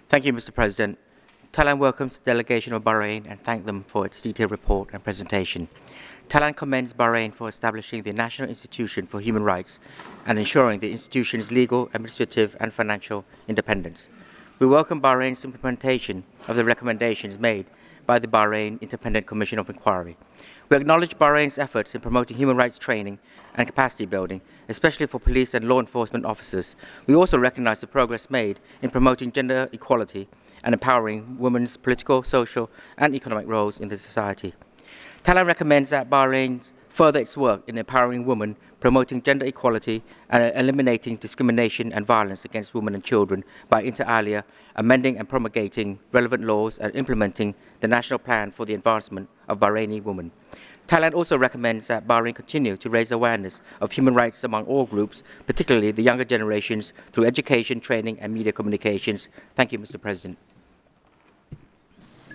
Thank you, Mr. President. Thailand welcomes the delegation of Bahrain and thanks them for its detailed report and presentation. Thailand commends Bahrain for establishing the National Institution for Human Rights and ensuring the institution's legal, administrative and financial independence. We welcome Bahrain's implementation of the recommendations made by the Bahrain Independent Commission of Inquiry. We acknowledge Bahrain's efforts in promoting human rights training and capacity building, especially for police and law enforcement officers. We also recognize the progress made in promoting gender equality and empowering women's political, social and economic roles in the society. Thailand recommends that Bahrain further its work in empowering women, promoting gender equality and eliminating discrimination and violence against women and children by inter alia amending and promulgating relevant laws and implementing the National Plan for the Advancement of Bahraini Women. Thailand also recommends that Bahrain continue to raise awareness of human rights among all groups, particularly the younger generations, through education, training and media communications. Thank you, Mr. President.